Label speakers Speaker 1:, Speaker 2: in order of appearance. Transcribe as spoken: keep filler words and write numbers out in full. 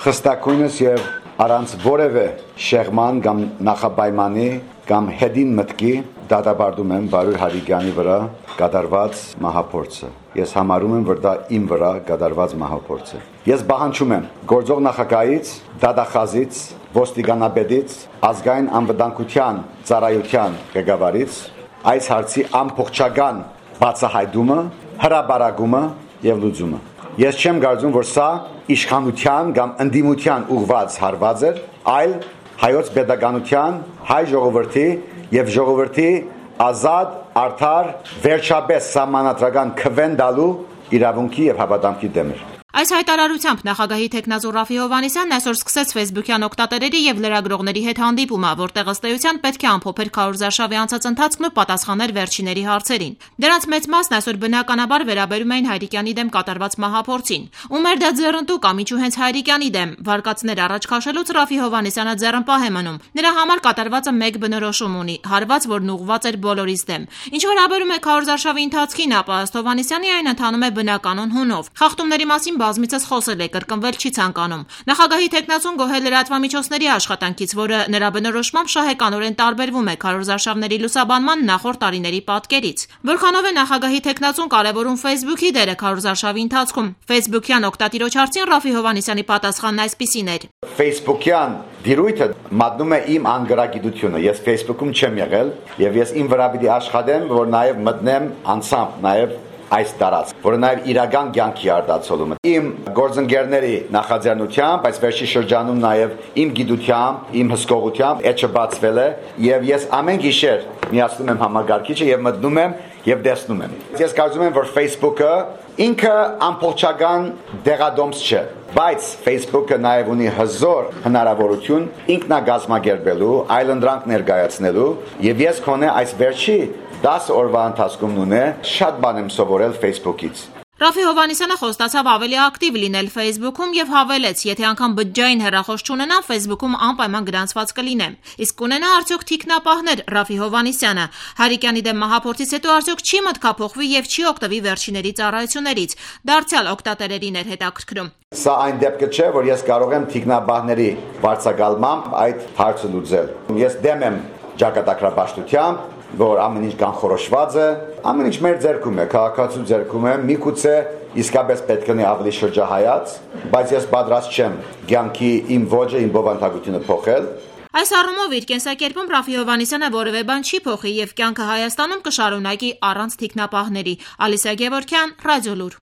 Speaker 1: խստակույնս եւ առանց որևէ շեղման կամ նախապայմանի կամ հետին մտքի դատապարտում եմ Բարույր Հարիկյանի վրա կատարված մահափորձը։ Ես համարում եմ, որ դա իմ վրա կատարված մահափորձ է։ Ես պահանջում եմ գործող նախագահից, դատախազից, ոստիկանապետից, ազգային անվտանգության ծառայության ղեկավարից այս հարցի ամբողջական բացահայտումը, հրապարակումը եւ լուծումը։ Ես չեմ կարծում, որ սա իշխանության կամ ընդդիմության ուղղված հարված էր, այլ հայոց պետականության, հայ ժողովրդի եւ ժողովրդի ազատ, արդար, վերջապես սահմանադրական քվեն տալու իրավունքի եւ հավատամքի դեմ էր։
Speaker 2: Այս հայտարարությամբ նախագահի թեկնածու Ռաֆի Հովհաննիսյանն այսօր սկսեց ֆեյսբուքյան օգտատերերի եւ լրագրողների հետ հանդիպումը, որտեղ ըստ էության պետք է ամփոփեր քարոզարշավի անցած ընթացքն ու պատասխաներ վերջինների հարցերին։ Դրանց մեծ մասն այսօր բնականաբար վերաբերում էին Հայրիկյանի դեմ կատարված մահափորձին։ Ում էր դա ձեռնտու կամ ինչու հենց Հայրիկյանի դեմ, վարկածներ առաջ քաշելուց Ռաֆի Հովհաննիսյանը ձեռնպահ է մնում։ Նրա համար կատարվածը մեկ բնորոշում ունի՝ հարված, որն ուղղված էր բոլորիս դեմ։ Ինչ վերաբերում է քարոզարշավի ընթացքին, ապա ըստ Հովհաննիսյանի այն ընթանում է բնականon հունով։ Խախտումների մասին բազմիցս խոսել է, կրկնվել չի ցանկանում։ Նախագահի թեկնածուն գոհել լրատվամիջոցների աշխատանքից, որը նրա բնորոշմամբ շահեկանորեն տարբերվում է քարոզարշավների լուսաբանման նախորդ տարիների պատկերից։ Որքանով է նախագահի թեկնածուն կարևորում Facebook-ի դերը քարոզարշավի ընթացքում։ Facebook-յան օգտատիրոջ հարցին Ռաֆի Հովհաննիսյանի պատասխանն այսպիսին էր.
Speaker 1: Facebook-յան դիրույթը մատնում է իմ անգրագիտությունը։ Ես Facebook-ում չեմ եղել եւ ես իմ վրա պիտի աշխատեմ, որ նաեւ մտնեմ անցամբ նաեւ այս տարած, որը նաև իրական կյանքի արտացոլում է։ Իմ գործընկերների նախաձեռնությամբ, այս վերջի շրջանում նաև իմ գիտությամբ, իմ հսկողությամբ էջը բացվել է եւ ես ամեն գիշեր միացնում եմ համակարգիչը եւ մտնում եմ եւ տեսնում եմ։ Ես կարծում եմ, որ Facebook-ը ինքը ամբողջական դեղադոմս չէ, բայց Facebook-ը նաև ունի հզոր հնարավորություն ինքնագազմագերբելու, այլընտրանք ներկայացնելու եւ ես քոնե այս վերջի դասը օրվա ընթացքում նույն է շատ բան եմ սովորել Facebook-ից։
Speaker 2: Ռաֆի Հովհաննիսյանը խոստացավ ավելի ակտիվ լինել Facebook-ում եւ հավելեց, եթե անգամ բջջային հեռախոս չունենա, Facebook-ում անպայման գրանցված կլինեմ։ Իսկ կունենա արդյոք թիկնապահներ Ռաֆի Հովհաննիսյանը։ Հարիկյանի դեմ մահափորձից հետո արդյոք չի մտքափոխվի եւ չի օգտվի վերջիների ծառայություններից։ Դարձյալ օգտատերերին էր հետաքրքրում։
Speaker 1: Սա այն դեպքը չէ, որ ես կարող եմ թիկնապահների վարձակալմամբ այդ հարցը լուծել։ Ես դեմ եմ ճակատագրապաշտությամբ, որ ամեն ինչ կանխորոշված է, ամեն ինչ մեր ձեռքում է, քաղաքացու ձեռքում է, միգուցե իսկապես պետք է ավելի շրջահայաց, բայց ես պատրաստ չեմ կյանքի իմ ոճը, իմ բովանդակությունը փոխել։
Speaker 2: Այս առումով իր կենսակերպում Ռաֆի Հովհաննիսյանը որևէ բան չի փոխի եւ կյանքը Հայաստանում կշարունակի առանց թիկնապահների։ Ալիսա Գևորգյան, Ռադիոլուր։